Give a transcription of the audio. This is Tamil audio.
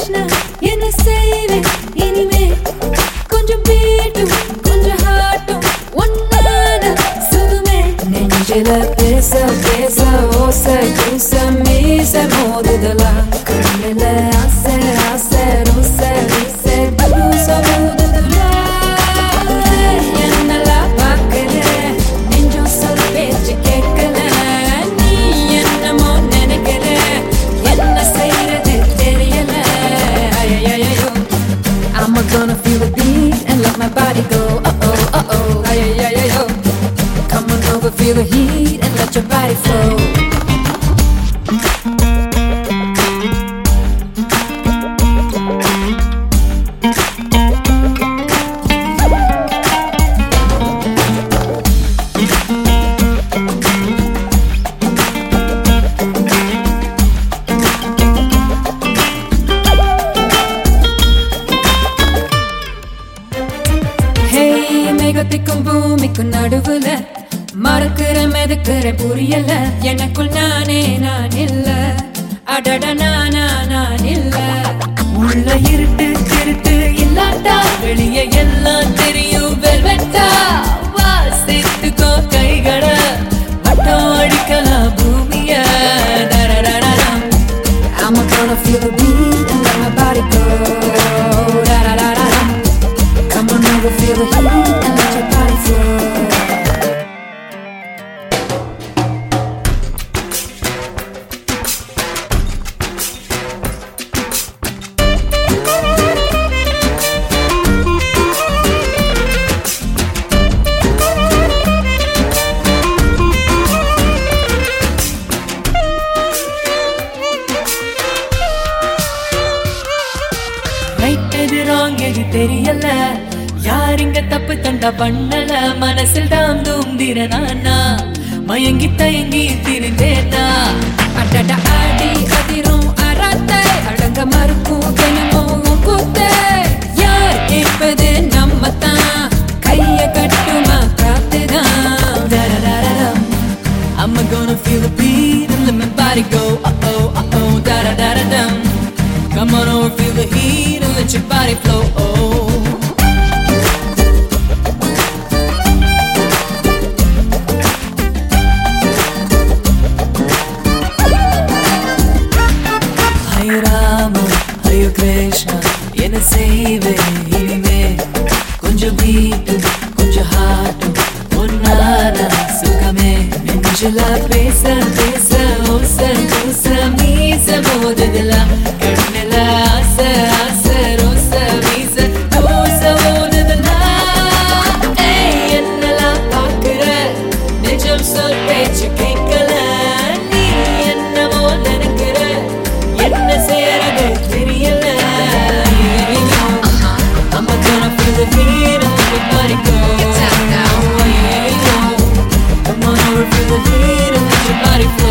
Krishna என்ன செய்வேன் இனிமே கொஞ்சம் பீட்டும் கொஞ்சம் ஹார்ட்டும் ஒன்னான சுகமே நெஞ்சில பேச பேச ஓசை கூச மீச மோதுதலா கண்ணில ஆசை ஆசை ரோசை வீசை தூச மோதுதலா என்னெல்லாம் பார்க்கல நெஞ்சும் சொல் பேச்சு கேட்கல நீ என்னமோ நினைக்கிற என்ன செய்யறது தெரியல ஐயையோ I'm gonna feel the beat and let my body go oh ஐயையோ come on over feel the heat and let your body flow மேகத்திற்கும் பூமிக்கும் நடுவுல மறக்கிற மெதுக்கிற புரியல எனக்குள் நானே நான் இல்ல அடட நான் இல்ல உள்ள இருட்டு திருட்டு இல்லாட்டா வெளியே எல்லாம் தெரியும் வெல்வெட்டா வாசித்துக்கோ கைகளை வட்டம் அடிக்கலாம் பூமிய I'm gonna feel the beat and let my body go Come on over, feel the heat and let your body flow Right எது wrong எது தெரியல யார் இங்க தப்பு தண்டா பண்ணல மனசில் தாம் தூந்திர நானா மயங்கி தயங்கி திரிந்தேனா அடட ஆடி அதிரும் அராத்தை அடங்க மறுக்கும் தினமும் கூத்தே யார் கேட்பது நம்ம தான் கைய கட்டுமா காத்துதான் தரதரம் I'm gonna feel the beat and let my body go uh-oh da-da-da-da-dum Come on over feel the heat and let your body flow Hare Rama, Hare Krishna என்ன செய்வேன் இனிமே கொஞ்சம் பீட்டும் கொஞ்சம் ஹார்ட்டும் ஒன்னான சுகமே நெஞ்சில பேச பேச ஓசை கூச மீச மோதுதலா கண்ணில ஆசை ஆசை ரோசை வீச தூச மோதுதலா என்னெல்லாம் பார்க்கிற நிஜம் சொல் பேச்சு கேட்கல நீ என்னமோ நினைக்கிற என்ன செய்யறது தெரியல I'm gonna feel the heat and let your body go Come on over, feel the heat and let your body flow